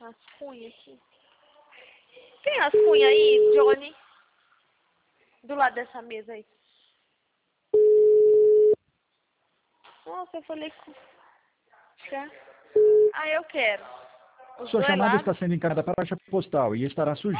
as cunhas aqui. Tem as cunhas aí, Johnny? Do lado dessa mesa aí. Nossa, eu falei com... Ah, eu quero. Sua chamada está sendo encaminhada para a caixa postal e estará sujeita